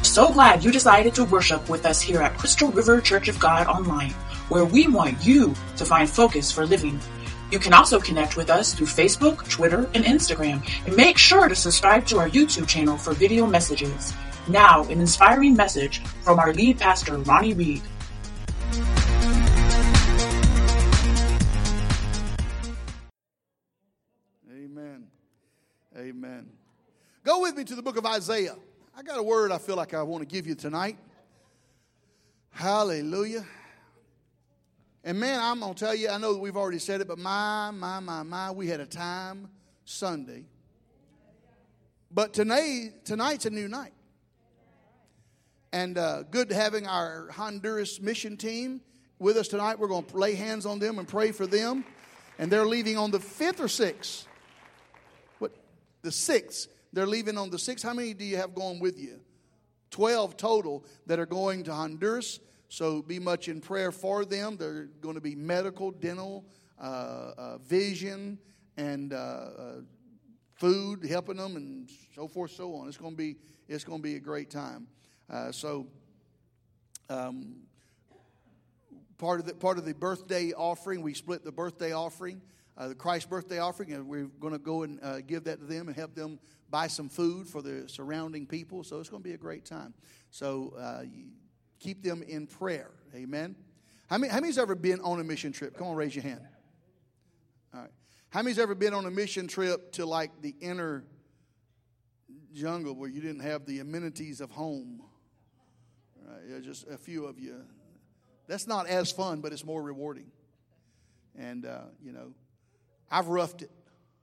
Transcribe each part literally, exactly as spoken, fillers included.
so glad you decided to worship with us here at Crystal River Church of God Online, where we want you to find focus for living. You can also connect with us through Facebook, Twitter, and Instagram, and make sure to subscribe to our YouTube channel for video messages. Now, an inspiring message from our lead pastor, Ronnie Reed. Amen. Amen. Go with me to the book of Isaiah. I got a word I feel like I want to give you tonight. Hallelujah. And man, I'm going to tell you, I know that we've already said it, but my, my, my, my, we had a time Sunday. But tonight, tonight's a new night. And uh, good having our Honduras mission team with us tonight. We're going to lay hands on them and pray for them. And they're leaving on the fifth or sixth? What? The sixth. They're leaving on the sixth. How many do you have going with you? Twelve total that are going to Honduras. So be much in prayer for them. They're going to be medical, dental, uh, uh, vision, and uh, uh, food, helping them, and so forth, so on. It's going to be it's going to be a great time. Uh, so um, part of the part of the birthday offering, we split the birthday offering, uh, the Christ birthday offering, and we're going to go and uh, give that to them and help them buy some food for the surrounding people. So it's going to be a great time. So uh, keep them in prayer. Amen. How many, how many's ever been on a mission trip? Come on, raise your hand. All right. How many's ever been on a mission trip to like the inner jungle where you didn't have the amenities of home? All right. Yeah, just a few of you. That's not as fun, but it's more rewarding. And, uh, you know, I've roughed it.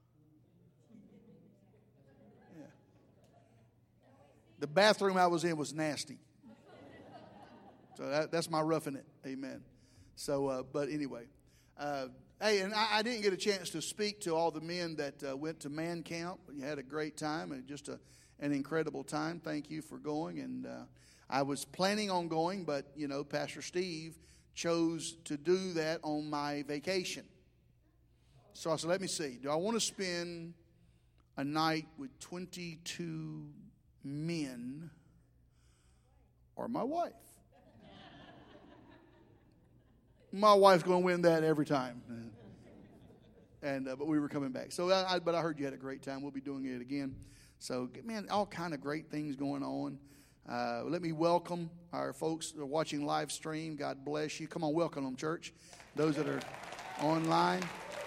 The bathroom I was in was nasty. So that, that's my roughing it. Amen. So, uh, but anyway. Uh, hey, and I, I didn't get a chance to speak to all the men that uh, went to Man Camp. You had a great time and just a, an incredible time. Thank you for going. And uh, I was planning on going, but, you know, Pastor Steve chose to do that on my vacation. So I said, let me see. Do I want to spend a night with twenty-two men or my wife? My wife's going to win that every time. And uh, but we were coming back. So, I, I, but I heard you had a great time. We'll be doing it again. So, man, all kind of great things going on. Uh, let me welcome our folks that are watching live stream. God bless you. Come on, welcome them, church. Those that are online.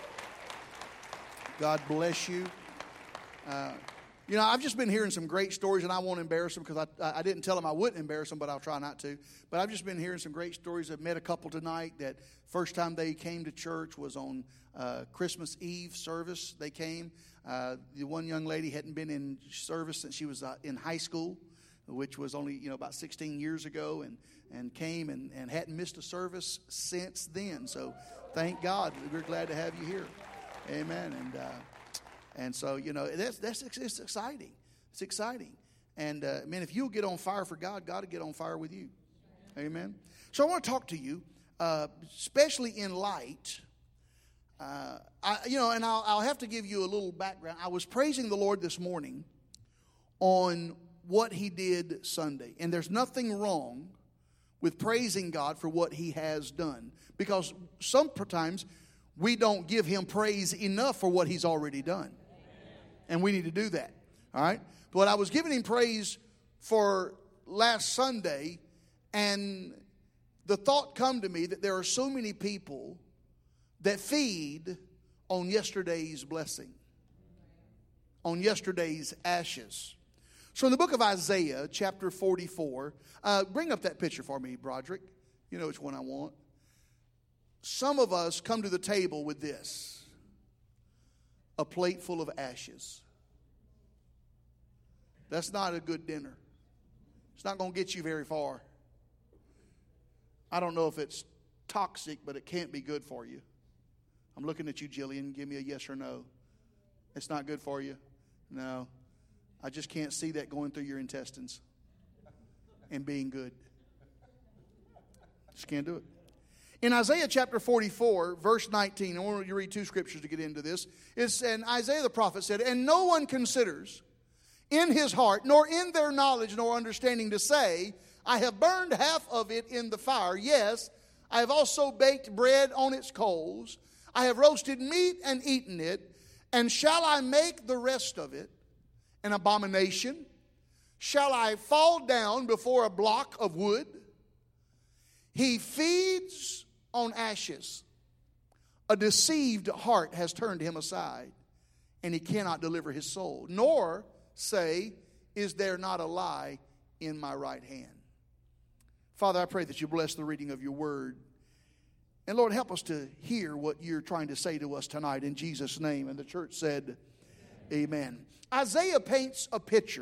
God bless you. Uh, You know, I've just been hearing some great stories, and I won't embarrass them because I, I didn't tell them I wouldn't embarrass them, but I'll try not to. But I've just been hearing some great stories. I've met a couple tonight that first time they came to church was on uh, Christmas Eve service. They came. Uh, the one young lady hadn't been in service since she was uh, in high school, which was only, you know, about sixteen years ago, and, and came and, and hadn't missed a service since then. So thank God. We're glad to have you here. Amen. And uh And so, you know, that's that's it's exciting. It's exciting. And, uh, man, if you'll get on fire for God, God will get on fire with you. Amen. So I want to talk to you, uh, especially in light. Uh, I, you know, and I'll, I'll have to give you a little background. I was praising the Lord this morning on what He did Sunday. And there's nothing wrong with praising God for what He has done. Because sometimes we don't give Him praise enough for what He's already done. And we need to do that. All right? But I was giving Him praise for last Sunday, and the thought come to me that there are so many people that feed on yesterday's blessing, on yesterday's ashes. So in the book of Isaiah, chapter forty-four, uh, bring up that picture for me, Broderick. You know which one I want. Some of us come to the table with this. A plate full of ashes. That's not a good dinner. It's not going to get you very far. I don't know if it's toxic, but it can't be good for you. I'm looking at you, Jillian. Give me a yes or no. It's not good for you? No. I just can't see that going through your intestines and being good. Just can't do it. In Isaiah chapter forty-four, verse nineteen, I want you to read two scriptures to get into this. It's, and Isaiah the prophet said, and no one considers, in his heart, nor in their knowledge nor understanding, to say, I have burned half of it in the fire. Yes, I have also baked bread on its coals. I have roasted meat and eaten it. And shall I make the rest of it an abomination? Shall I fall down before a block of wood? He feeds on ashes. A deceived heart has turned him aside, and he cannot deliver his soul, nor say, is there not a lie in my right hand? Father, I pray that you bless the reading of your word. And Lord, help us to hear what you're trying to say to us tonight in Jesus' name. And the church said, amen. Isaiah paints a picture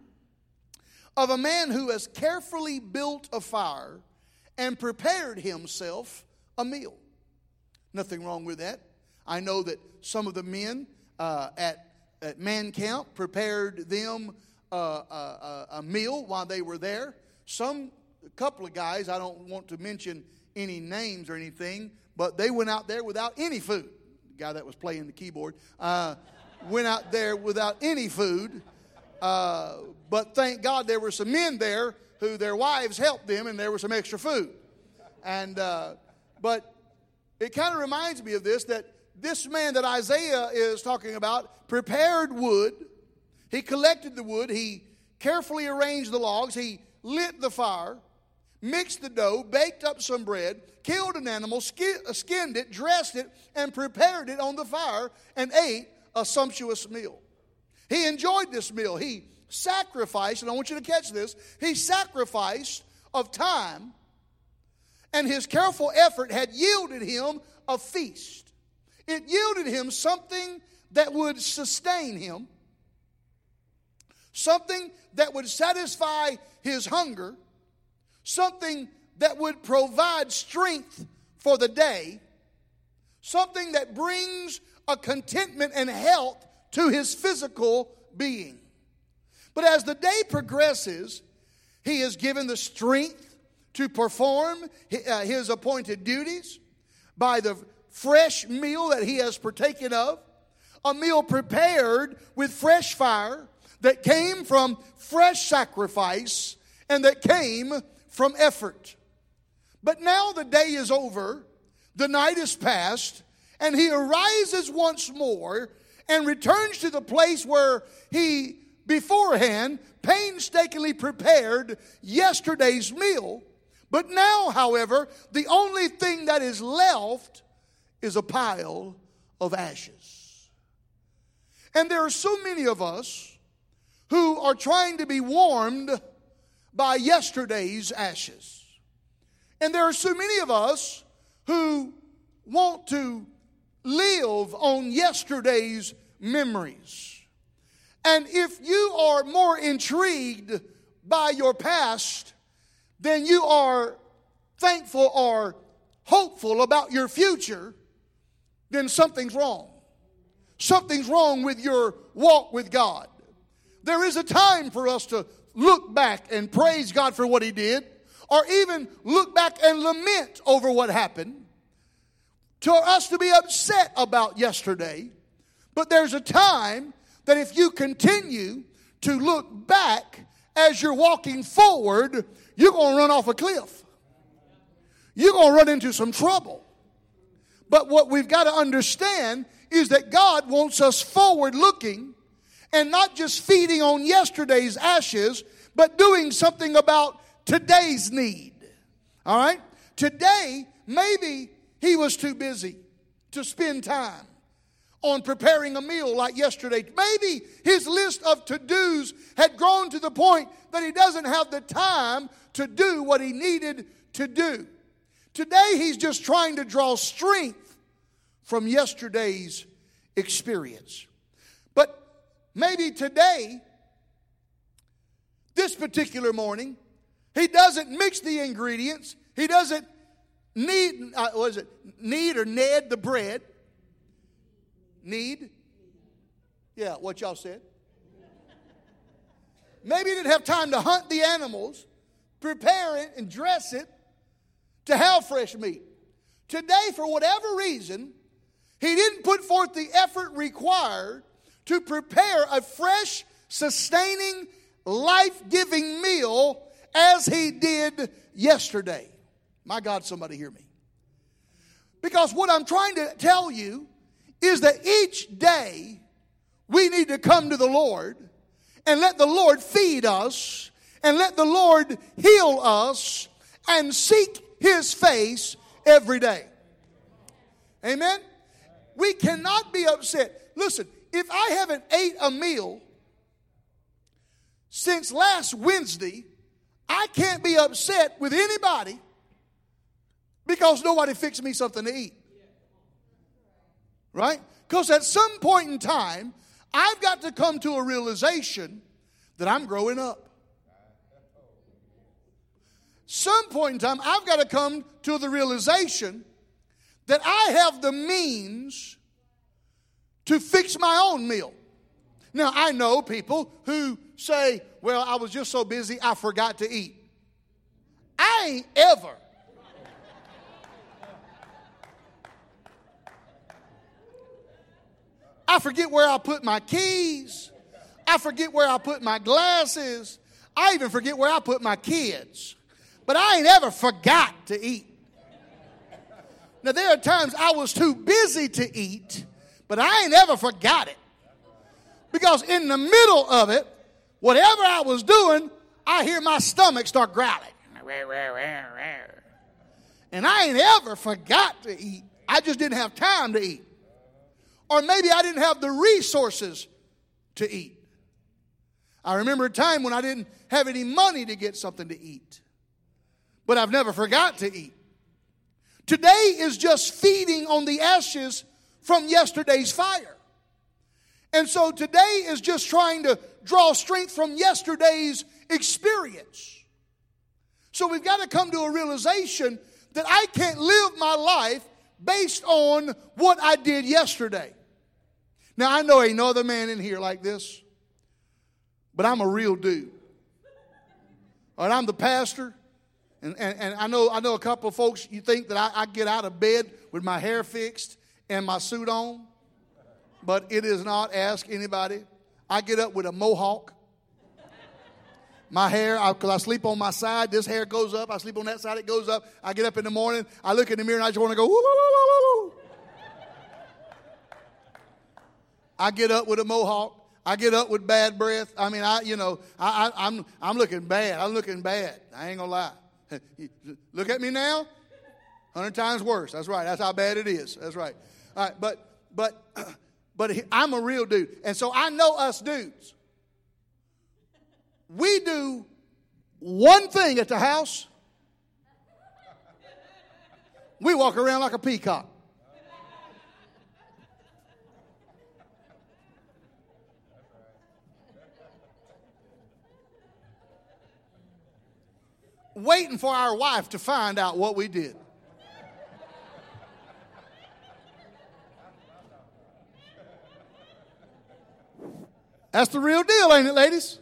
of a man who has carefully built a fire and prepared himself a meal. Nothing wrong with that. I know that some of the men uh, at, at Man Camp prepared them uh, a, a meal while they were there. Some, a couple of guys, I don't want to mention any names or anything, but they went out there without any food. The guy that was playing the keyboard uh, went out there without any food. Uh, but thank God there were some men there who their wives helped them, and there was some extra food. And uh, but it kind of reminds me of this, that this man that Isaiah is talking about prepared wood. He collected the wood. He carefully arranged the logs. He lit the fire, mixed the dough, baked up some bread, killed an animal, skinned it, dressed it, and prepared it on the fire, and ate a sumptuous meal. He enjoyed this meal. He sacrificed, and I want you to catch this, he sacrificed of time, and his careful effort had yielded him a feast. It yielded him something that would sustain him, something that would satisfy his hunger, something that would provide strength for the day, something that brings a contentment and health to his physical being. But as the day progresses, he is given the strength to perform his appointed duties by the fresh meal that he has partaken of, a meal prepared with fresh fire that came from fresh sacrifice and that came from effort. But now the day is over, the night is past, and he arises once more and returns to the place where he beforehand painstakingly prepared yesterday's meal. But now, however, the only thing that is left is a pile of ashes. And there are so many of us who are trying to be warmed by yesterday's ashes. And there are so many of us who want to live on yesterday's memories. And if you are more intrigued by your past than you are thankful or hopeful about your future, then something's wrong. Something's wrong with your walk with God. There is a time for us to look back and praise God for what He did, or even look back and lament over what happened, to us to be upset about yesterday. But there's a time that if you continue to look back as you're walking forward, you're going to run off a cliff. You're going to run into some trouble. But what we've got to understand is that God wants us forward looking and not just feeding on yesterday's ashes, but doing something about today's need. All right? Today, maybe he was too busy to spend time on preparing a meal like yesterday. Maybe his list of to-dos had grown to the point that he doesn't have the time to do what he needed to do. Today, he's just trying to draw strength from yesterday's experience. But maybe today, this particular morning, he doesn't mix the ingredients. He doesn't knead, uh, what is it, knead or knead the bread. Knead? Yeah, what y'all said. Maybe he didn't have time to hunt the animals, prepare it, and dress it to have fresh meat. Today, for whatever reason, he didn't put forth the effort required to prepare a fresh sustaining, life-giving meal as he did yesterday. My God, somebody hear me. Because what I'm trying to tell you is that each day we need to come to the Lord and let the Lord feed us and let the Lord heal us and seek His face every day. Amen? We cannot be upset. Listen, if I haven't ate a meal since last Wednesday, I can't be upset with anybody because nobody fixed me something to eat. Right? Because at some point in time, I've got to come to a realization that I'm growing up. Some point in time, I've got to come to the realization that I have the means to fix my own meal. Now, I know people who say, well, I was just so busy, I forgot to eat. I ain't ever. I forget where I put my keys. I forget where I put my glasses. I even forget where I put my kids. But I ain't ever forgot to eat. Now, there are times I was too busy to eat, but I ain't ever forgot it. Because in the middle of it, whatever I was doing, I hear my stomach start growling. And I ain't ever forgot to eat. I just didn't have time to eat. Or maybe I didn't have the resources to eat. I remember a time when I didn't have any money to get something to eat. But I've never forgot to eat. Today is just feeding on the ashes from yesterday's fire. And so today is just trying to draw strength from yesterday's experience. So we've got to come to a realization that I can't live my life based on what I did yesterday. Now, I know ain't no other man in here like this, but I'm a real dude. All right, I'm the pastor. And, and, and I know I know a couple of folks, you think that I, I get out of bed with my hair fixed and my suit on. But it is not. Ask anybody. I get up with a mohawk. My hair, because I, I sleep on my side, this hair goes up. I sleep on that side, it goes up. I get up in the morning, I look in the mirror and I just want to go, woo, woo, woo, woo, woo. I get up with a mohawk. I get up with bad breath. I mean, I, you know, I, I, I'm, I'm looking bad. I'm looking bad. I ain't gonna lie. Look at me now. Hundred times worse. That's right. That's how bad it is. That's right. All right, but but but I'm a real dude, and so I know us dudes. We do one thing at the house. We walk around like a peacock. Waiting for our wife to find out what we did. That's the real deal, ain't it, ladies?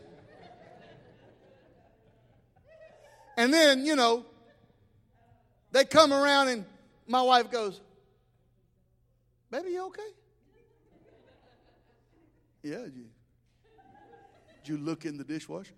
And then, you know, they come around and my wife goes, baby, you okay? Yeah, did you, did you look in the dishwasher?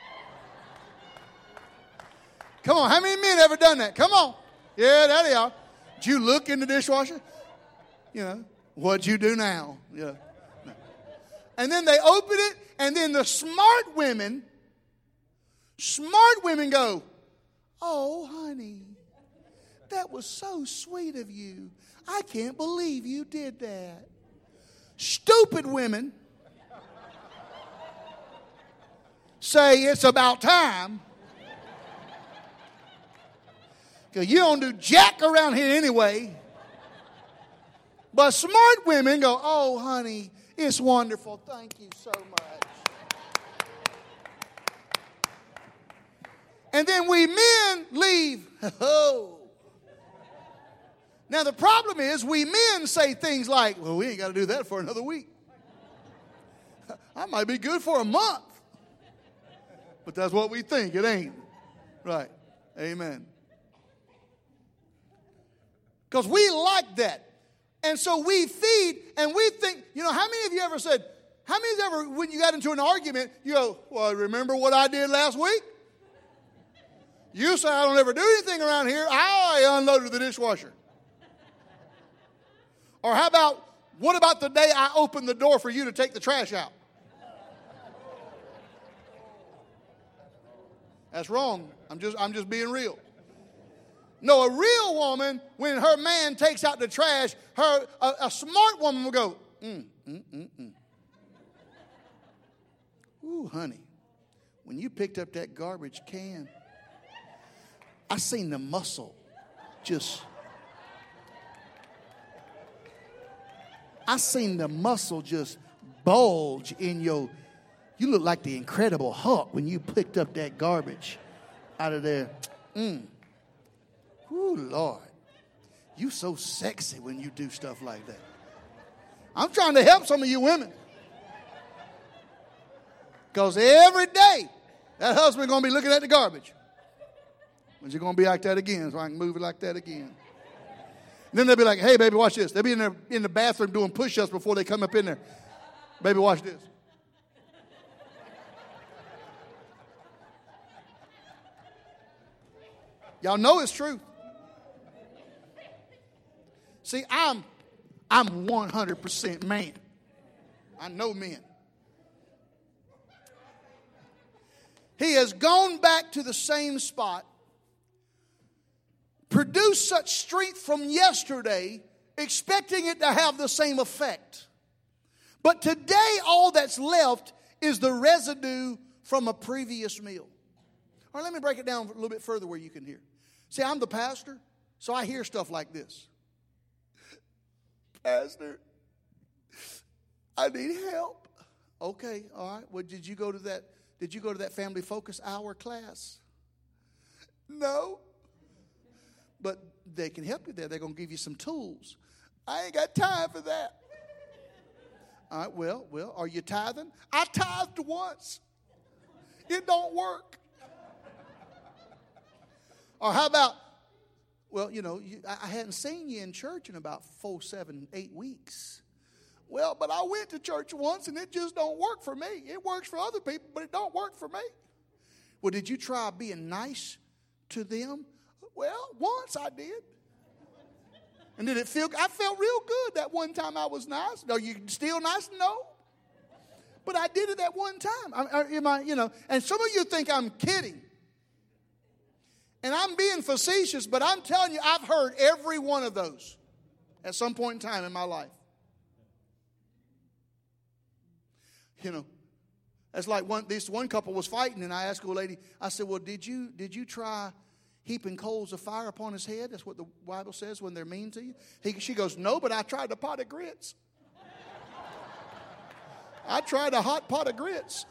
Come on, how many men ever done that? Come on. Yeah, there they are. Did you look in the dishwasher? You know, what'd you do now? Yeah. No. And then they open it, and then the smart women, smart women go, oh, honey, that was so sweet of you. I can't believe you did that. Stupid women say it's about time. You don't do jack around here anyway. But smart women go, oh, honey, it's wonderful. Thank you so much. And then we men leave. Oh. Now, the problem is we men say things like, well, we ain't got to do that for another week. I might be good for a month. But that's what we think. It ain't. Right. Amen. Because we like that. And so we feed and we think, you know, how many of you ever said, How many's ever, when you got into an argument, you go, well, remember what I did last week? You say I don't ever do anything around here. I unloaded the dishwasher. Or how about, what about the day I opened the door for you to take the trash out? That's wrong. I'm just, I'm just being real. No, a real woman, when her man takes out the trash, her a, a smart woman will go, mm, mm, mm, mm. Ooh, honey, when you picked up that garbage can, I seen the muscle just, I seen the muscle just bulge in your, you look like the Incredible Hulk when you picked up that garbage out of there. Mm. Ooh, Lord, you so sexy when you do stuff like that. I'm trying to help some of you women. Because every day, that husband going to be looking at the garbage. When's he going to be like that again so I can move it like that again? And then they'll be like, hey, baby, watch this. They'll be in, their, in the bathroom doing push-ups before they come up in there. Baby, watch this. Y'all know it's true. See, I'm, I'm one hundred percent man. I know men. He has gone back to the same spot, produced such strength from yesterday, expecting it to have the same effect. But today, all that's left is the residue from a previous meal. All right, let me break it down a little bit further where you can hear. See, I'm the pastor, so I hear stuff like this. Pastor, I need help. Okay, all right. Well, did you go to that? Did you go to that family focus hour class? No. But they can help you there. They're going to give you some tools. I ain't got time for that. All right, well, well, are you tithing? I tithed once. It don't work. Or how about, well, you know, you, I hadn't seen you in church in about four, seven, eight weeks. Well, but I went to church once and it just don't work for me. It works for other people, but it don't work for me. Well, did you try being nice to them? Well, once I did. And did it feel, I felt real good that one time I was nice. Are you still nice? No. But I did it that one time. I, I, am I, you know, and some of you think I'm kidding. And I'm being facetious, but I'm telling you, I've heard every one of those at some point in time in my life. You know, that's like one, this one couple was fighting, and I asked a lady, I said, well, did you did you try heaping coals of fire upon his head? That's what the Bible says when they're mean to you. He, she goes, no, but I tried a pot of grits. I tried a hot pot of grits.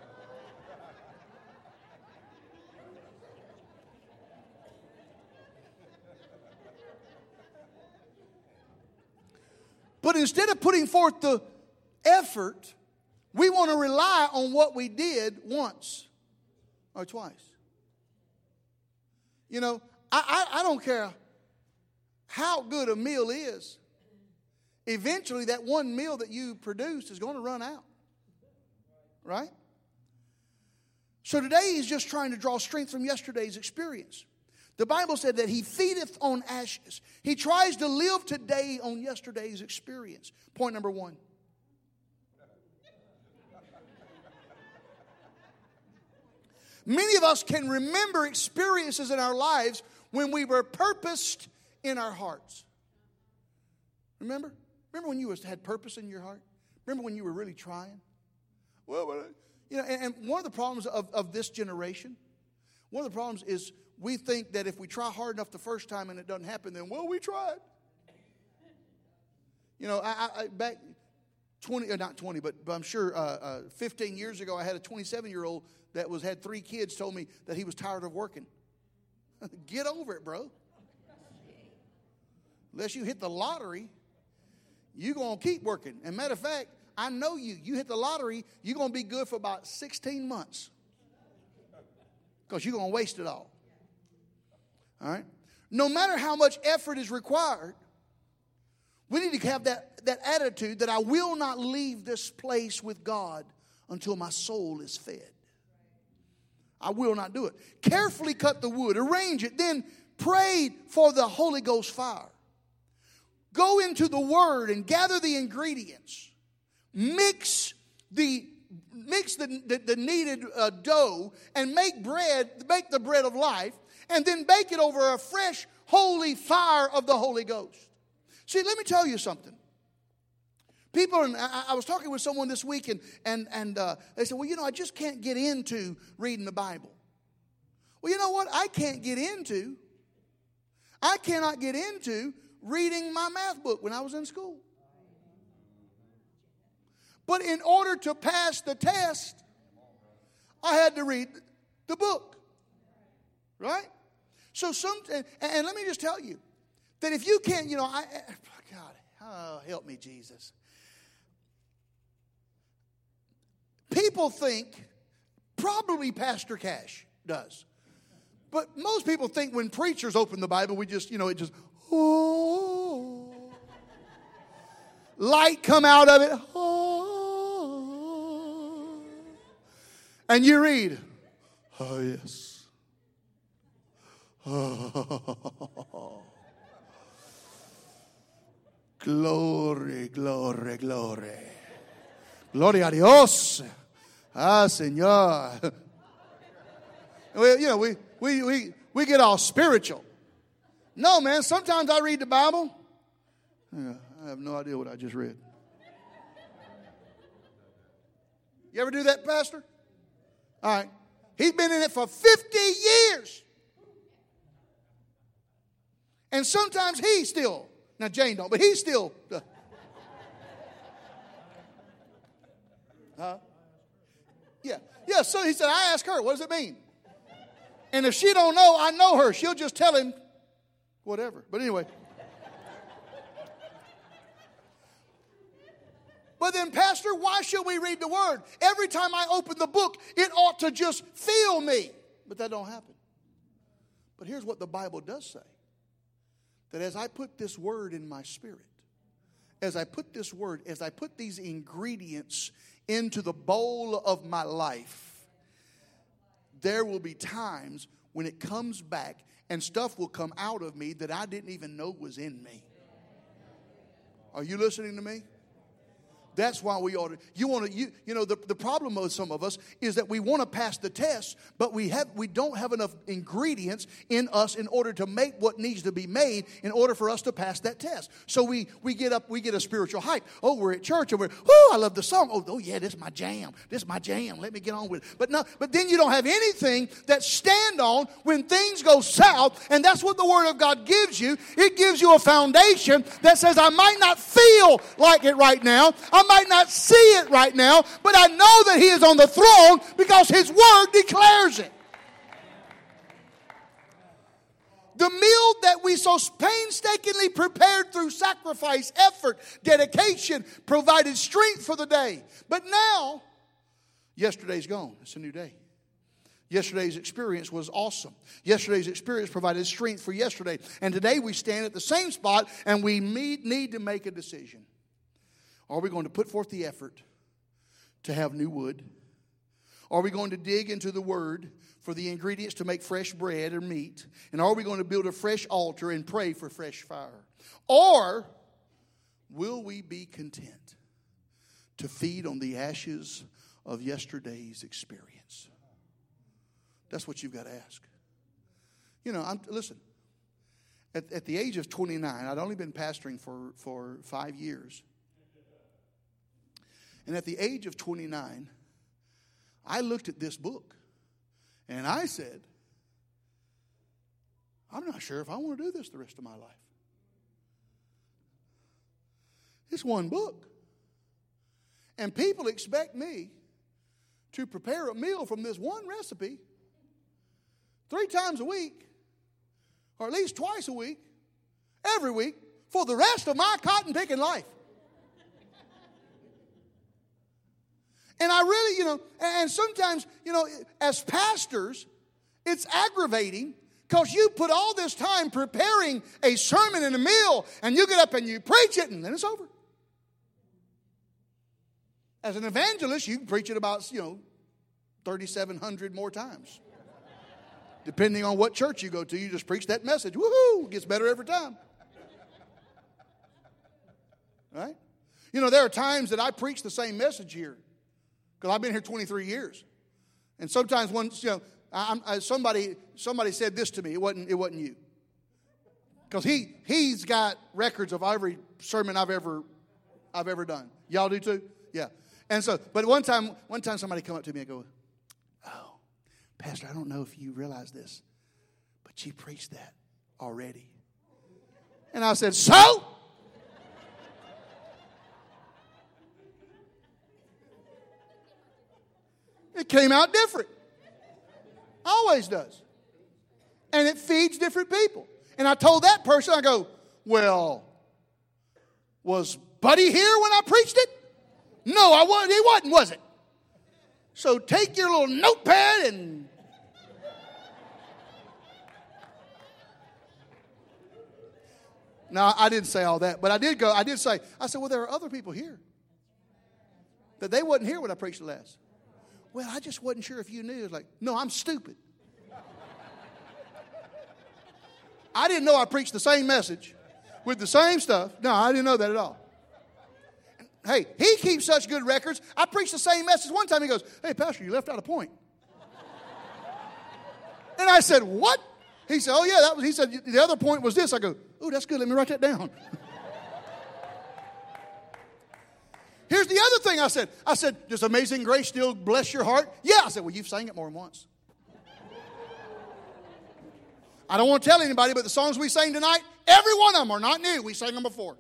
But instead of putting forth the effort, we want to rely on what we did once or twice. You know, I, I, I don't care how good a meal is. Eventually, that one meal that you produced is going to run out. Right? So today, he's just trying to draw strength from yesterday's experience. The Bible said that he feedeth on ashes. He tries to live today on yesterday's experience. Point number one. Many of us can remember experiences in our lives when we were purposed in our hearts. Remember? Remember when you had purpose in your heart? Remember when you were really trying? Well, you know, and, and one of the problems of, of this generation, one of the problems is we think that if we try hard enough the first time and it doesn't happen, then, well, we tried. You know, I, I back twenty, or not twenty, but, but I'm sure uh, uh, fifteen years ago, I had a twenty-seven-year-old that was had three kids told me that he was tired of working. Get over it, bro. Unless you hit the lottery, you're going to keep working. And matter of fact, I know you. You hit the lottery, you're going to be good for about sixteen months. Because you're going to waste it all. All right? No matter how much effort is required, We need to have that, that attitude that I will not leave this place with God until my soul is fed. I will not do it. Carefully cut the wood, arrange it, then pray for the Holy Ghost fire. Go into the Word and gather the ingredients. Mix the mix the, the, the needed uh, dough and make bread, make the bread of life, and then bake it over a fresh, holy fire of the Holy Ghost. See, let me tell you something. People, and I, I was talking with someone this week, and and and uh, they said, "Well, you know, I just can't get into reading the Bible." Well, you know what? I can't get into. I cannot get into reading my math book when I was in school. But in order to pass the test, I had to read the book. Right? So some, and, and let me just tell you that if you can't, you know, I, God, oh, help me, Jesus. People think, probably Pastor Cash does, but most people think when preachers open the Bible, we just, you know, it just, oh, light come out of it, oh, and you read, oh yes, oh, glory, glory, glory. Gloria a Dios. Ah, Señor. Well, you know, we, we, we, we get all spiritual. No, man, sometimes I read the Bible. Yeah, I have no idea what I just read. You ever do that, Pastor? All right. He's been in it for fifty years. And sometimes he still, now Jane don't, but he still... Uh, Huh? Yeah. Yeah, so he said, I asked her, what does it mean? And if she don't know, I know her. She'll just tell him whatever. But anyway. But then, Pastor, why should we read the Word? Every time I open the book, it ought to just fill me. But that don't happen. But here's what the Bible does say. That as I put this Word in my spirit, as I put this Word, as I put these ingredients into the bowl of my life, there will be times when it comes back and stuff will come out of me that I didn't even know was in me. Are you listening to me? That's why we ought to, you want to, you, you know, the, the problem with some of us is that we want to pass the test, but we have, we don't have enough ingredients in us in order to make what needs to be made in order for us to pass that test. So we, we get up, we get a spiritual hype. Oh, we're at church and we're, oh, I love the song. Oh, oh yeah, this is my jam. This is my jam. Let me get on with it. But no, but then you don't have anything that stand on when things go south, and that's what the Word of God gives you. It gives you a foundation that says, I might not feel like it right now. I might not see it right now, but I know that He is on the throne because His Word declares it. The meal that we so painstakingly prepared through sacrifice, effort, dedication, provided strength for the day. But now, yesterday's gone. It's a new day. Yesterday's experience was awesome. Yesterday's experience provided strength for yesterday. And today we stand at the same spot and we need to make a decision. Are we going to put forth the effort to have new wood? Are we going to dig into the Word for the ingredients to make fresh bread or meat? And are we going to build a fresh altar and pray for fresh fire? Or will we be content to feed on the ashes of yesterday's experience? That's what you've got to ask. You know, I'm, listen, at, at the age of twenty-nine, I'd only been pastoring for, for five years. And at the age of twenty-nine, I looked at this book and I said, I'm not sure if I want to do this the rest of my life. It's one book. And people expect me to prepare a meal from this one recipe three times a week, or at least twice a week, every week, for the rest of my cotton picking life. And I really, you know, and sometimes, you know, as pastors, it's aggravating Because you put all this time preparing a sermon and a meal, and you get up and you preach it, and then it's over. As an evangelist, you can preach it about, you know, thirty-seven hundred more times. Depending on what church you go to, you just preach that message. Woohoo! It gets better every time. Right? You know, there are times that I preach the same message here. Because I've been here twenty-three years. And sometimes when, you know, I, I, somebody somebody said this to me. It wasn't, it wasn't you. Because he, he's got records of every sermon I've ever, I've ever done. Y'all do too? Yeah. And so, but one time, one time somebody come up to me and go, "Oh, Pastor, I don't know if you realize this, but you preached that already." And I said, "So?" It came out different. Always does. And it feeds different people. And I told that person, I go, "Well, was Buddy here when I preached it?" "No, I wasn't. He wasn't, was it?" So take your little notepad and No, I didn't say all that, but I did go, I did say, I said, "Well, there are other people here that they wasn't here when I preached the last." "Well, I just wasn't sure if you knew." It's like, "No, I'm stupid. I didn't know I preached the same message with the same stuff. No, I didn't know that at all." Hey, he keeps such good records. I preached the same message one time. He goes, "Hey, Pastor, you left out a point." And I said, "What?" He said, "Oh, yeah, that was." He said, "The other point was this." I go, "Oh, that's good. Let me write that down." Here's the other thing I said. I said, "Does Amazing Grace still bless your heart?" "Yeah." I said, "Well, you've sang it more than once." I don't want to tell anybody, but the songs we sang tonight, every one of them are not new. We sang them before.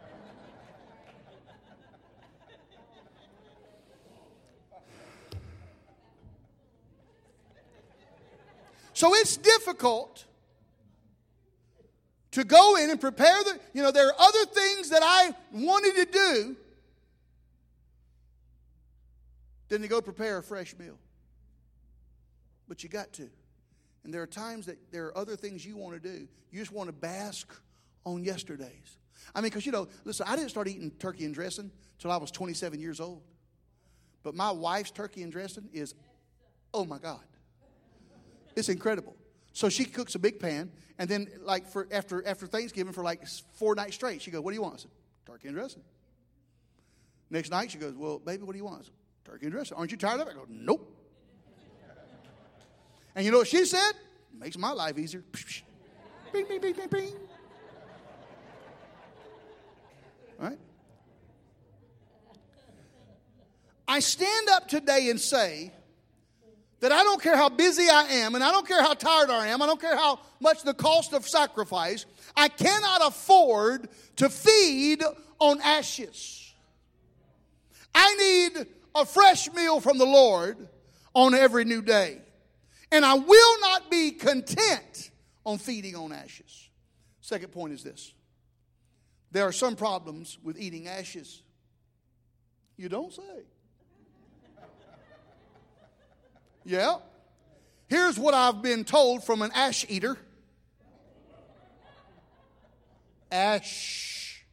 So it's difficult to go in and prepare the, you know, there are other things that I wanted to do than to go prepare a fresh meal. But you got to. And there are times that there are other things you want to do. You just want to bask on yesterday's. I mean, because, you know, listen, I didn't start eating turkey and dressing until I was twenty-seven years old. But my wife's turkey and dressing is, oh my God. It's incredible. So she cooks a big pan, and then like for after after Thanksgiving for like four nights straight, she goes, "What do you want?" I said, "Turkey and dressing." Next night she goes, "Well, baby, what do you want?" I said, "Turkey and dressing." "Aren't you tired of it?" I go, "Nope." And you know what she said? Makes my life easier. Bing, bing, bing, bing, bing. All right? I stand up today and say that I don't care how busy I am, and I don't care how tired I am, I don't care how much the cost of sacrifice, I cannot afford to feed on ashes. I need a fresh meal from the Lord on every new day. And I will not be content on feeding on ashes. Second point is this. There are some problems with eating ashes. You don't say. Yeah. Here's what I've been told from an ash eater. Ash.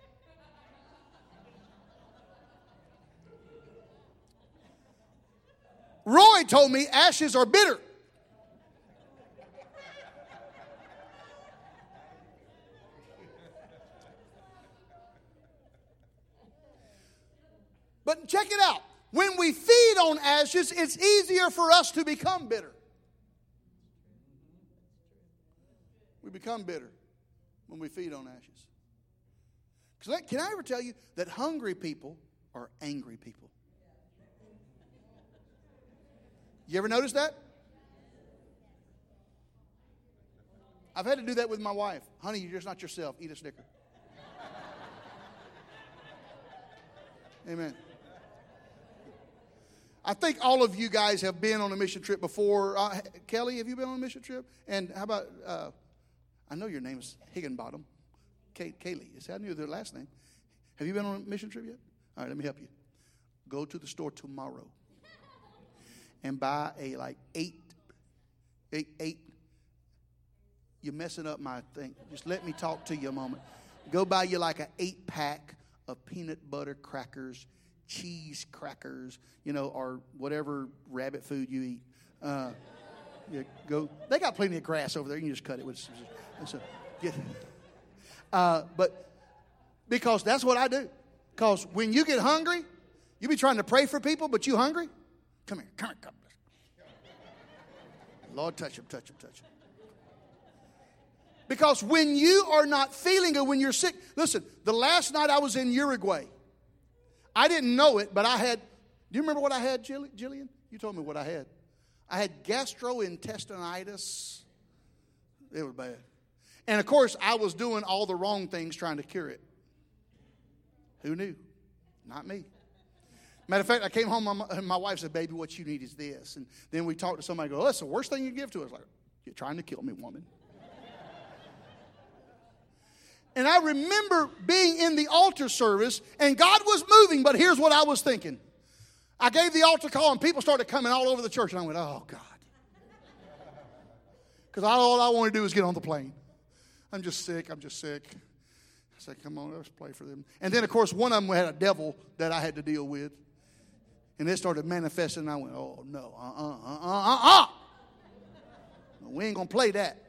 Roy told me ashes are bitter. But check it out. When we feed on ashes, it's easier for us to become bitter. We become bitter when we feed on ashes. Because can I ever tell you that hungry people are angry people? You ever notice that? I've had to do that with my wife. "Honey, you're just not yourself. Eat a Snicker." Amen. I think all of you guys have been on a mission trip before. Uh, Kelly, have you been on a mission trip? And how about, uh, I know your name is Higginbottom. Kay, Kaylee. I knew their last name. Have you been on a mission trip yet? All right, let me help you. Go to the store tomorrow and buy a like eight, eight, eight you're messing up my thing. Just let me talk to you a moment. Go buy you like an eight pack of peanut butter crackers, cheese crackers, you know, or whatever rabbit food you eat. Uh, you go. They got plenty of grass over there. You can just cut it with. So, get, uh, but because that's what I do. Because when you get hungry, you be trying to pray for people, but you hungry. Come here, come here, come here. Lord, touch him, touch him, touch him. Because when you are not feeling good, when you're sick, listen, the last night I was in Uruguay, I didn't know it, but I had, do you remember what I had, Jillian? You told me what I had. I had gastrointestinitis. It was bad. And of course, I was doing all the wrong things trying to cure it. Who knew? Not me. Matter of fact, I came home, my, my wife said, baby, what you need is this. And then we talked to somebody, go, oh, that's the worst thing you give to us. Like, you're trying to kill me, woman. And I remember being in the altar service, and God was moving, but here's what I was thinking. I gave the altar call, and people started coming all over the church, and I went, oh, God. Because all I want to do is get on the plane. I'm just sick, I'm just sick. I said, come on, let's pray for them. And then, of course, one of them had a devil that I had to deal with. And it started manifesting, and I went, oh, no, uh-uh, uh-uh, uh-uh. We ain't going to play that.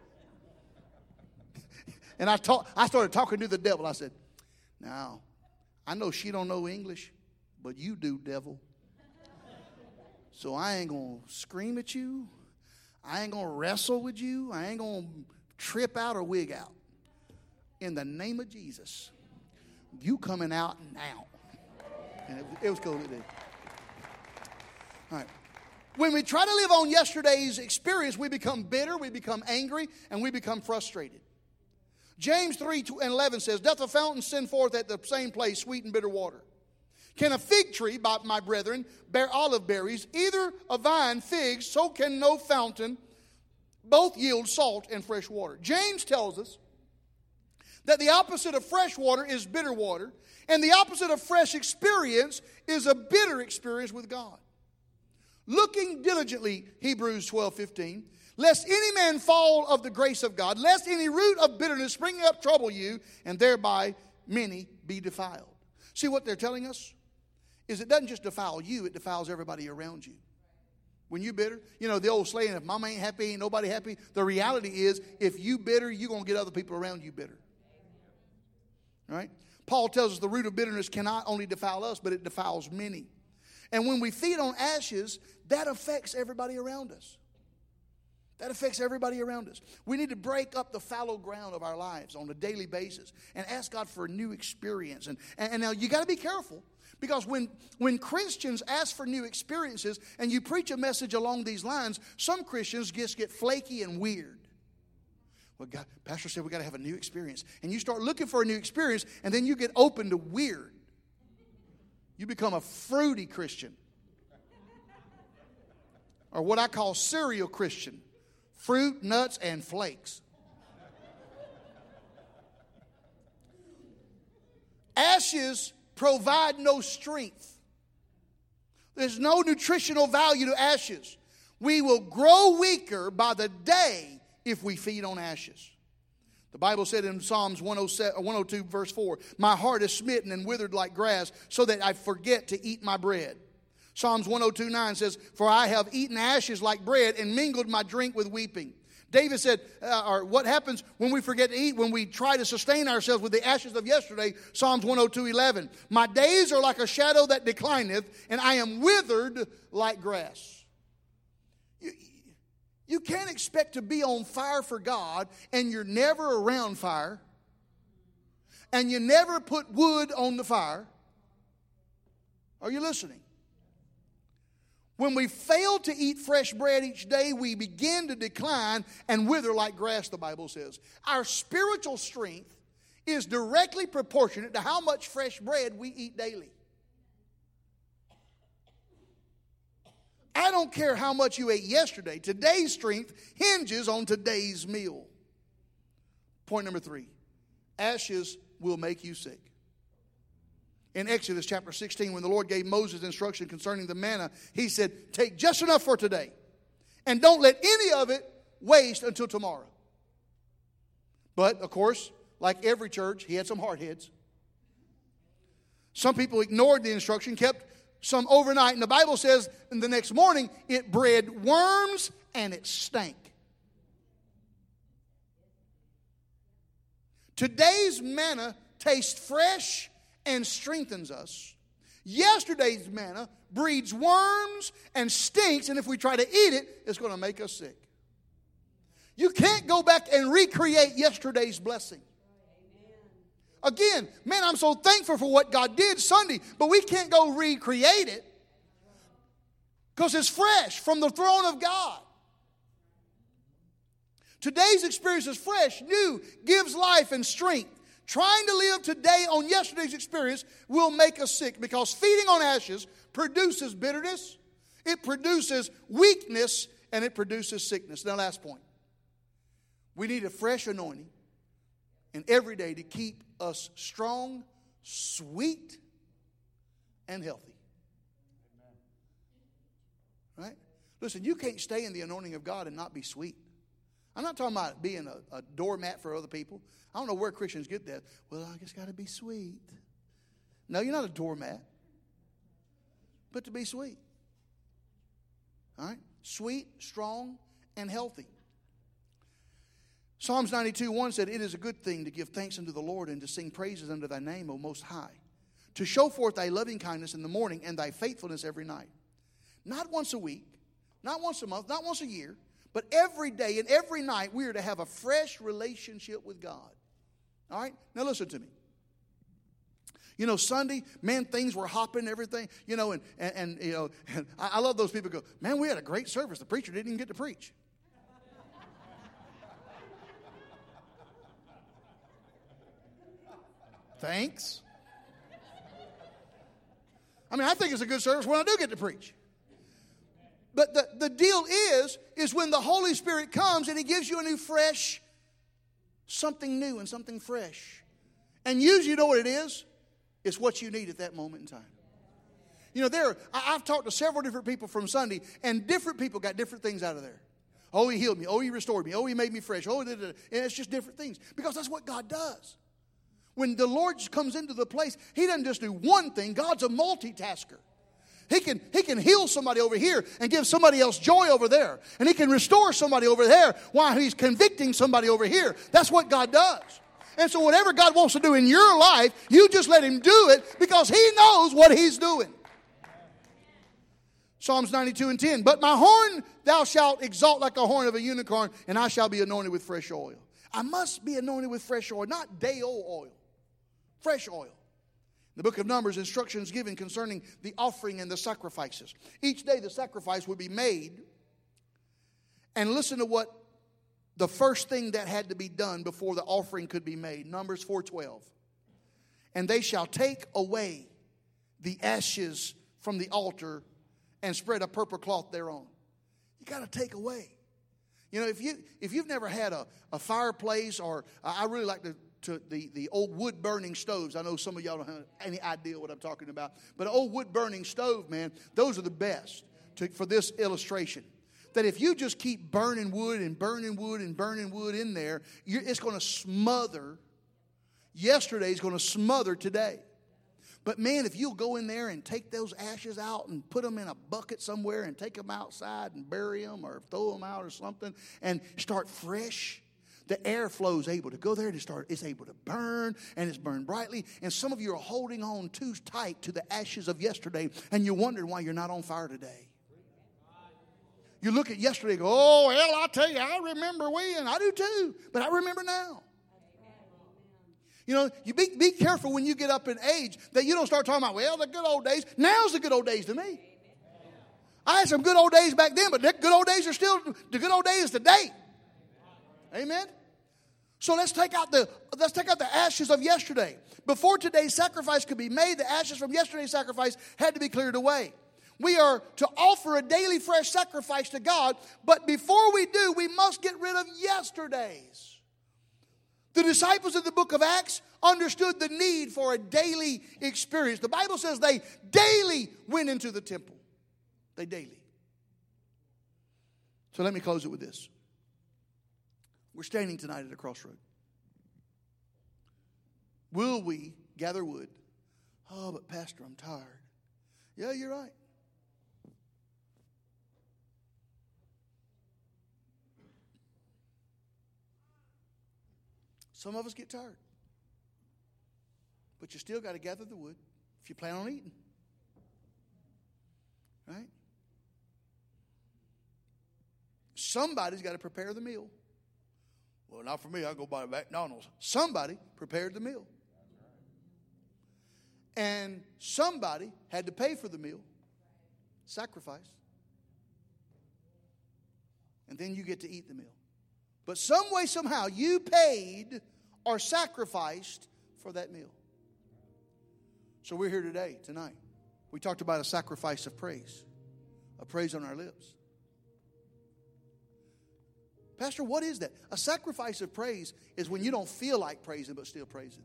And I talk, I started talking to the devil. I said, now, I know she don't know English, but you do, devil. So I ain't going to scream at you. I ain't going to wrestle with you. I ain't going to trip out or wig out. In the name of Jesus, you coming out now. And it, it was cool to do. All right. When we try to live on yesterday's experience, we become bitter, we become angry, and we become frustrated. James three and eleven says, doth a fountain send forth at the same place sweet and bitter water? Can a fig tree, by my brethren, bear olive berries? Either a vine figs, so can no fountain both yield salt and fresh water. James tells us that the opposite of fresh water is bitter water, and the opposite of fresh experience is a bitter experience with God. Looking diligently, Hebrews twelve fifteen, lest any man fall of the grace of God, lest any root of bitterness springing up trouble you, and thereby many be defiled. See what they're telling us? Is it doesn't just defile you, it defiles everybody around you. When you bitter, you know the old saying, if mama ain't happy, ain't nobody happy. The reality is, if you bitter, you're going to get other people around you bitter. Right? Paul tells us the root of bitterness cannot only defile us, but it defiles many. And when we feed on ashes, that affects everybody around us. That affects everybody around us. We need to break up the fallow ground of our lives on a daily basis and ask God for a new experience. And, and, and now you got to be careful, because when, when Christians ask for new experiences and you preach a message along these lines, some Christians just get flaky and weird. Well, God, Pastor said we got to have a new experience. And you start looking for a new experience, and then you get open to weird. You become a fruity Christian. Or what I call cereal Christian. Fruit, nuts, and flakes. Ashes provide no strength. There's no nutritional value to ashes. We will grow weaker by the day if we feed on ashes. The Bible said in Psalms one oh two verse four, my heart is smitten and withered like grass, so that I forget to eat my bread. Psalms one oh two nine says, for I have eaten ashes like bread and mingled my drink with weeping. David said, uh, or what happens when we forget to eat, when we try to sustain ourselves with the ashes of yesterday? Psalms one oh two eleven, my days are like a shadow that declineth, and I am withered like grass. You, you can't expect to be on fire for God, and you're never around fire, and you never put wood on the fire. Are you listening? When we fail to eat fresh bread each day, we begin to decline and wither like grass, the Bible says. Our spiritual strength is directly proportionate to how much fresh bread we eat daily. I don't care how much you ate yesterday. Today's strength hinges on today's meal. Point number three, ashes will make you sick. In Exodus chapter sixteen, when the Lord gave Moses instruction concerning the manna, he said, take just enough for today, and don't let any of it waste until tomorrow. But, of course, like every church, he had some hard heads. Some people ignored the instruction, kept some overnight. And the Bible says in the next morning, it bred worms and it stank. Today's manna tastes fresh and strengthens us. Yesterday's manna breeds worms and stinks, and if we try to eat it, it's going to make us sick. You can't go back and recreate yesterday's blessing. Again, man, I'm so thankful for what God did Sunday, but we can't go recreate it because it's fresh from the throne of God. Today's experience is fresh, new, gives life and strength. Trying to live today on yesterday's experience will make us sick because feeding on ashes produces bitterness, it produces weakness, and it produces sickness. Now, last point. We need a fresh anointing and every day to keep us strong, sweet, and healthy. Right? Listen, you can't stay in the anointing of God and not be sweet. I'm not talking about being a, a doormat for other people. I don't know where Christians get that. Well, I just got to be sweet. No, you're not a doormat. But to be sweet. All right? Sweet, strong, and healthy. Psalms ninety-two one said, "It is a good thing to give thanks unto the Lord and to sing praises unto thy name, O Most High. To show forth thy loving kindness in the morning and thy faithfulness every night." Not once a week, not once a month, not once a year, but every day and every night we are to have a fresh relationship with God. All right? Now listen to me. You know, Sunday, man, things were hopping, everything, you know, and, and, and you know, and I, I love those people who go, man, we had a great service. The preacher didn't even get to preach. Thanks. I mean, I think it's a good service when I do get to preach. But the, the deal is, is when the Holy Spirit comes and He gives you a new fresh, something new and something fresh. And usually you know what it is? It's what you need at that moment in time. You know, there, I, I've talked to several different people from Sunday, and different people got different things out of there. Oh, He healed me. Oh, He restored me. Oh, He made me fresh. Oh, da, da, da. And it's just different things. Because that's what God does. When the Lord comes into the place, He doesn't just do one thing. God's a multitasker. He can, he can heal somebody over here and give somebody else joy over there. And He can restore somebody over there while He's convicting somebody over here. That's what God does. And so whatever God wants to do in your life, you just let Him do it because He knows what He's doing. Psalms ninety-two and ten. "But my horn thou shalt exalt like a horn of a unicorn, and I shall be anointed with fresh oil." I must be anointed with fresh oil, not day-old oil. Fresh oil. In the book of Numbers, instructions given concerning the offering and the sacrifices. Each day the sacrifice would be made. And listen to what the first thing that had to be done before the offering could be made. Numbers four twelve. "And they shall take away the ashes from the altar and spread a purple cloth thereon." You got to take away. You know, if, you, if you've never had a, a fireplace, or I really like to to the, the old wood-burning stoves. I know some of y'all don't have any idea what I'm talking about. But an old wood-burning stove, man, those are the best to, for this illustration. That if you just keep burning wood and burning wood and burning wood in there, you're, it's going to smother. Yesterday's going to smother today. But man, if you'll go in there and take those ashes out and put them in a bucket somewhere and take them outside and bury them or throw them out or something and start fresh, the airflow is able to go there and start, it's able to burn, and it's burned brightly. And some of you are holding on too tight to the ashes of yesterday, and you're wondering why you're not on fire today. You look at yesterday and go, oh, well, I tell you, I remember when. I do too, but I remember now. You know, you be, be careful when you get up in age that you don't start talking about, well, the good old days. Now's the good old days to me. I had some good old days back then, but the good old days are still, the good old days today. Amen? So let's take out the let's take out the ashes of yesterday. Before today's sacrifice could be made, the ashes from yesterday's sacrifice had to be cleared away. We are to offer a daily fresh sacrifice to God, but before we do, we must get rid of yesterday's. The disciples in the book of Acts understood the need for a daily experience. The Bible says they daily went into the temple. They daily. So let me close it with this. We're standing tonight at a crossroad. Will we gather wood? Oh, but Pastor, I'm tired. Yeah, you're right. Some of us get tired. But you still got to gather the wood if you plan on eating. Right? Somebody's got to prepare the meal. Well, not for me. I'll go buy McDonald's. Somebody prepared the meal. And somebody had to pay for the meal. Sacrifice. And then you get to eat the meal. But some way, somehow, you paid or sacrificed for that meal. So we're here today, tonight. We talked about a sacrifice of praise. A praise on our lips. Pastor, what is that? A sacrifice of praise is when you don't feel like praising but still praising.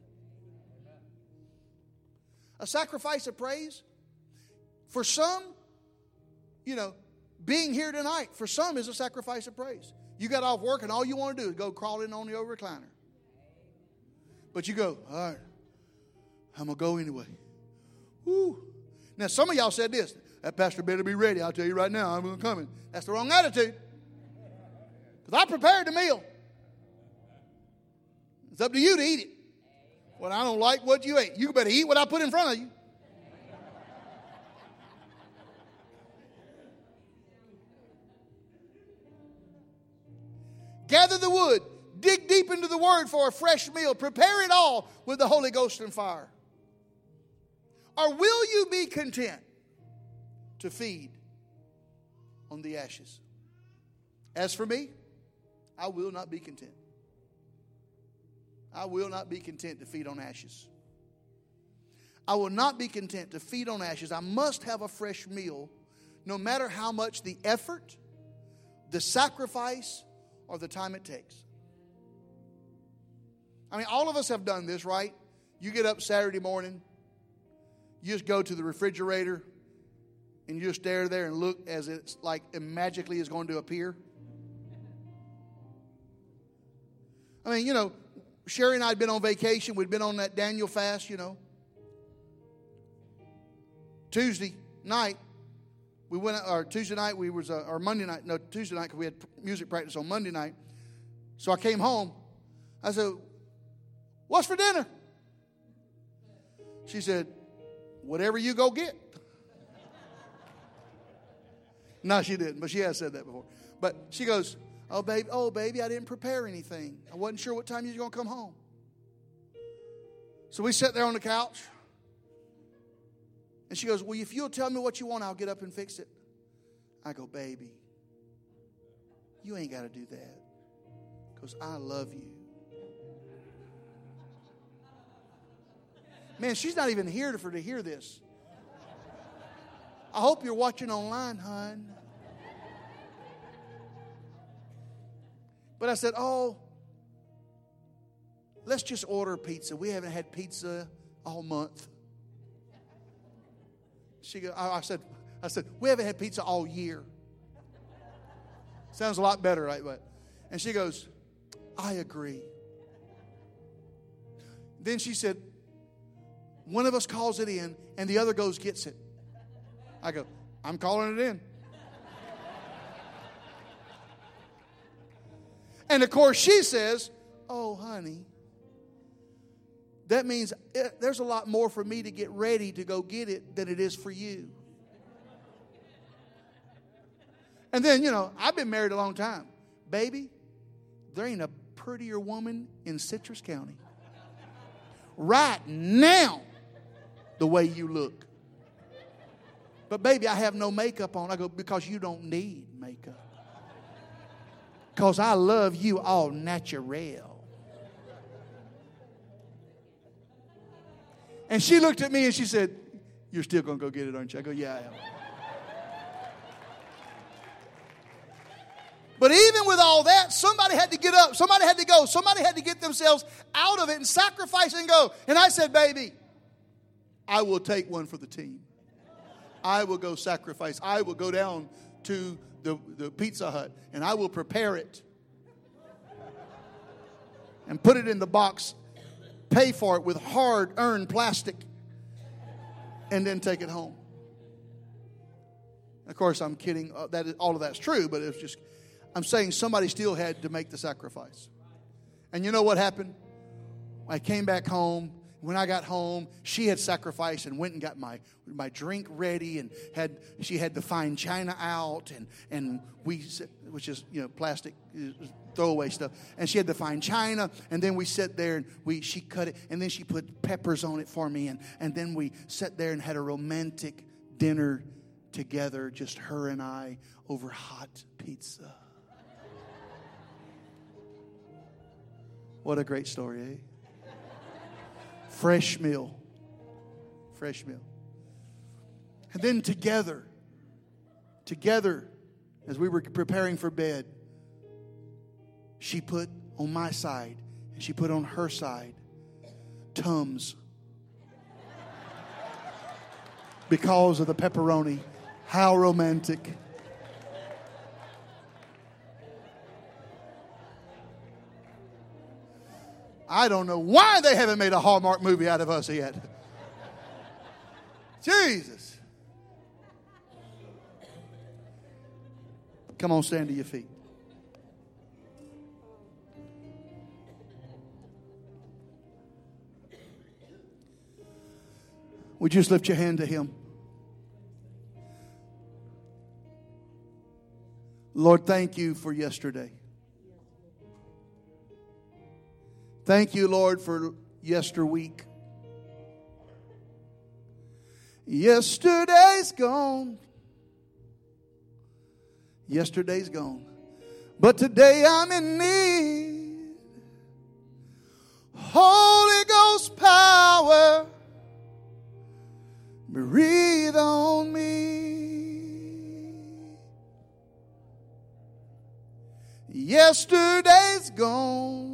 A sacrifice of praise, for some, you know, being here tonight, for some is a sacrifice of praise. You got off work and all you want to do is go crawl in on the old recliner. But you go, all right, I'm going to go anyway. Woo. Now, some of y'all said this, that pastor better be ready. I'll tell you right now, I'm going to come in. That's the wrong attitude. Because I prepared the meal. It's up to you to eat it. Well, I don't like what you ate. You better eat what I put in front of you. Gather the wood. Dig deep into the Word for a fresh meal. Prepare it all with the Holy Ghost and fire. Or will you be content to feed on the ashes? As for me, I will not be content. I will not be content to feed on ashes. I will not be content to feed on ashes. I must have a fresh meal, no matter how much the effort, the sacrifice, or the time it takes. I mean, all of us have done this, right? You get up Saturday morning, you just go to the refrigerator, and you just stare there and look as it's like it magically is going to appear. I mean, you know, Sherry and I had been on vacation. We'd been on that Daniel fast, you know. Tuesday night, we went, or Tuesday night, we was, uh, or Monday night, no, Tuesday night, because we had music practice on Monday night. So I came home. I said, what's for dinner? She said, whatever you go get. No, she didn't, but she has said that before. But she goes, Oh, baby, oh, baby, I didn't prepare anything. I wasn't sure what time you were going to come home. So we sat there on the couch. And she goes, well, if you'll tell me what you want, I'll get up and fix it. I go, baby, you ain't got to do that. Because I love you. Man, she's not even here for to hear this. I hope you're watching online, hon. But I said, oh, let's just order pizza. We haven't had pizza all month. She go, I said, I said, we haven't had pizza all year. Sounds a lot better, right? But, and she goes, I agree. Then she said, one of us calls it in and the other goes gets it. I go, I'm calling it in. And of course she says, oh, honey, that means it, there's a lot more for me to get ready to go get it than it is for you. And then, you know, I've been married a long time. Baby, there ain't a prettier woman in Citrus County. Right now, the way you look. But baby, I have no makeup on. I go, because you don't need makeup. Because I love you all natural. And she looked at me and she said, you're still going to go get it, aren't you? I go, yeah, I am. But even with all that, somebody had to get up. Somebody had to go. Somebody had to get themselves out of it and sacrifice and go. And I said, baby, I will take one for the team. I will go sacrifice. I will go down to the, the Pizza Hut and I will prepare it and put it in the box pay for it with hard-earned plastic, and then take it home. Of course, I'm kidding. Uh, that is, all of that's true, but it's just, I'm saying somebody still had to make the sacrifice. And you know what happened? I came back home. When I got home, she had sacrificed and went and got my my drink ready, and had she had the fine china out, and and we, which is, you know, plastic throwaway stuff, and she had the fine china, and then we sat there and we she cut it, and then she put peppers on it for me, and and then we sat there and had a romantic dinner together, just her and I, over hot pizza. What a great story, eh? Fresh meal. Fresh meal. And then together, together, as we were preparing for bed, she put on my side and she put on her side Tums. Because of the pepperoni. How romantic. I don't know why they haven't made a Hallmark movie out of us yet. Jesus. Come on, stand to your feet. Would you just lift your hand to Him? Lord, thank you for yesterday. Thank you, Lord, for yesterweek. Yesterday's gone. Yesterday's gone. But today I'm in need. Holy Ghost power, breathe on me. Yesterday's gone.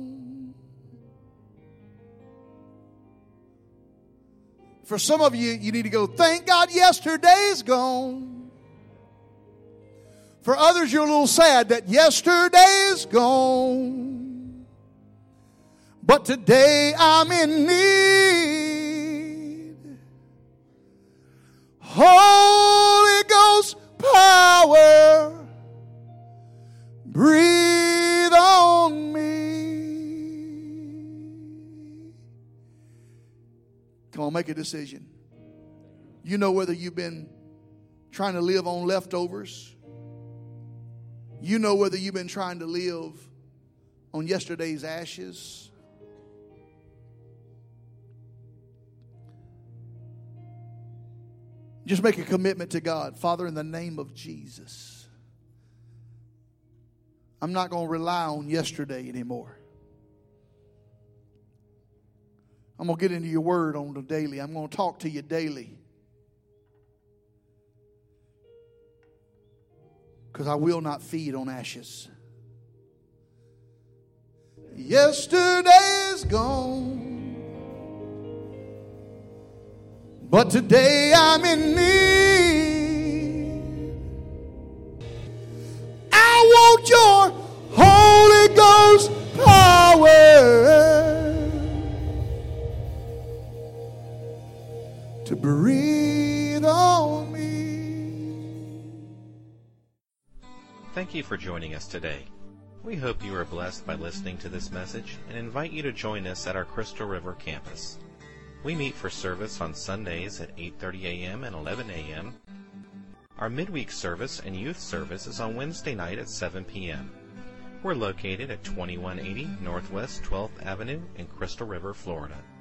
For some of you, you need to go, thank God yesterday's gone. For others, you're a little sad that yesterday's gone. But today I'm in need. Holy Ghost power, breathe on me. Come on, make a decision. You know whether you've been trying to live on leftovers. You know whether you've been trying to live on yesterday's ashes. Just make a commitment to God. Father, in the name of Jesus, I'm not going to rely on yesterday anymore. I'm going to get into your word on the daily. I'm going to talk to you daily. Because I will not feed on ashes. Yesterday's gone. But today I'm in need. I want your Holy Ghost power to breathe on me. Thank you for joining us today. We hope you are blessed by listening to this message and invite you to join us at our Crystal River campus. We meet for service on Sundays at eight thirty a.m. and eleven a.m. Our midweek service and youth service is on Wednesday night at seven p.m. We're located at twenty-one eighty Northwest twelfth Avenue in Crystal River, Florida.